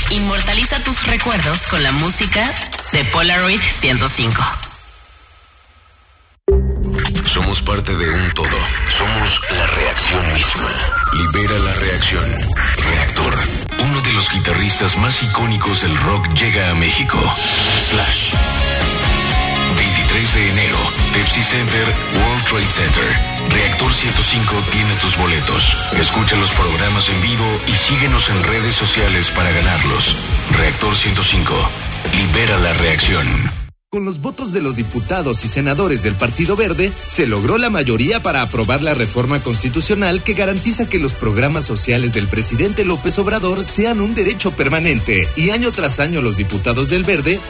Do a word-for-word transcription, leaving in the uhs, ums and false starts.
Inmortaliza tus recuerdos con la música de Polaroid ciento cinco. Somos parte de un todo. Somos la reacción misma. Libera la reacción. Reactor. Uno de los guitarristas más icónicos del rock llega a México. Slash. veintitrés de enero. Pepsi Center, World Trade Center. Reactor ciento cinco tiene tus boletos. Escucha los programas en vivo y síguenos en redes sociales para ganarlos. Reactor ciento cinco. Libera la reacción. Con los votos de los diputados y senadores del Partido Verde, se logró la mayoría para aprobar la reforma constitucional que garantiza que los programas sociales del presidente López Obrador sean un derecho permanente. Y año tras año los diputados del Verde